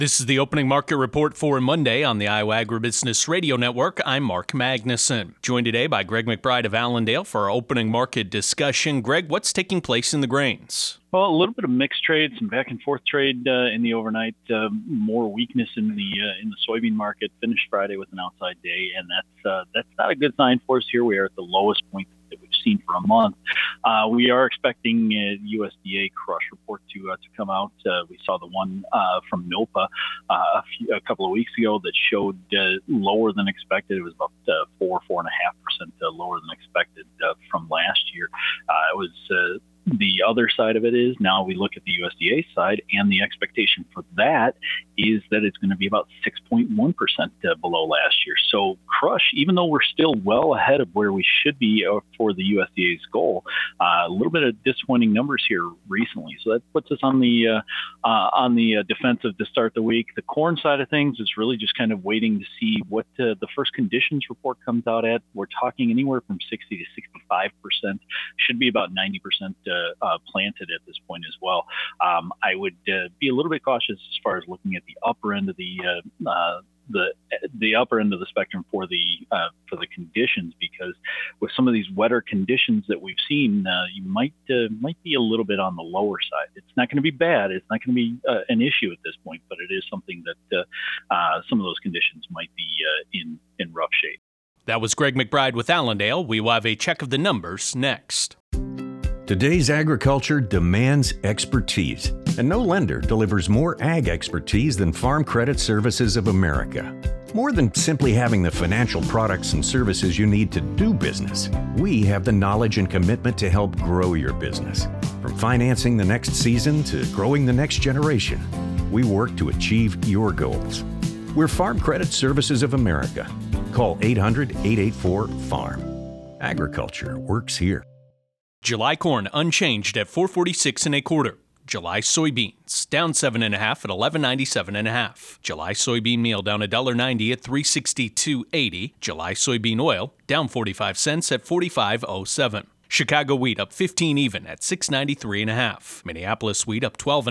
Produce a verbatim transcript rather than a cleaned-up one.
This is the opening market report for Monday on the Iowa Agribusiness Radio Network. I'm Mark Magnuson. Joined today by Greg McBride of Allendale for our opening market discussion. Greg, what's taking place in the grains? Well, a little bit of mixed trade, some back and forth trade uh, in the overnight. Uh, more weakness in the uh, in the soybean market. Finished Friday with an outside day, and that's uh, that's not a good sign for us. Here we are at the lowest point that we've seen for a month. Uh, we are expecting a U S D A crush report to uh, to come out. Uh, we saw the one uh, from NOPA uh, a, few, a couple of weeks ago that showed uh, lower than expected. It was about uh, four four and a half percent uh, lower than expected uh, from last year. Uh, it was. Uh, The other side of it is now we look at the U S D A side, and the expectation for that is that it's going to be about six point one percent uh, below last year. So crush, even though we're still well ahead of where we should be uh, for the U S D A's goal, uh, a little bit of disappointing numbers here recently. So that puts us on the uh, uh, on the uh, defensive to start the week. The corn side of things is really just kind of waiting to see what uh, the first conditions report comes out at. We're talking anywhere from sixty to sixty-five percent. Should be about ninety percent. Uh, uh, planted at this point as well. Um, I would uh, be a little bit cautious as far as looking at the upper end of the uh, uh, the the upper end of the spectrum for the uh, for the conditions, because with some of these wetter conditions that we've seen, uh, you might uh, might be a little bit on the lower side. It's not going to be bad. It's not going to be uh, an issue at this point, but it is something that uh, uh, some of those conditions might be uh, in in rough shape. That was Greg McBride with Allendale. We will have a check of the numbers next. Today's agriculture demands expertise, and no lender delivers more ag expertise than Farm Credit Services of America. More than simply having the financial products and services you need to do business, we have the knowledge and commitment to help grow your business. From financing the next season to growing the next generation, we work to achieve your goals. We're Farm Credit Services of America. Call eight hundred, eight eight four, farm. Agriculture works here. July corn unchanged at four forty-six and a quarter. July soybeans down seven and a half at eleven ninety-seven and a half. July soybean meal down one dollar ninety at three sixty-two eighty. July soybean oil down forty-five cents at forty-five oh seven. Chicago wheat up fifteen even at six ninety-three and a half. Minneapolis wheat up twelve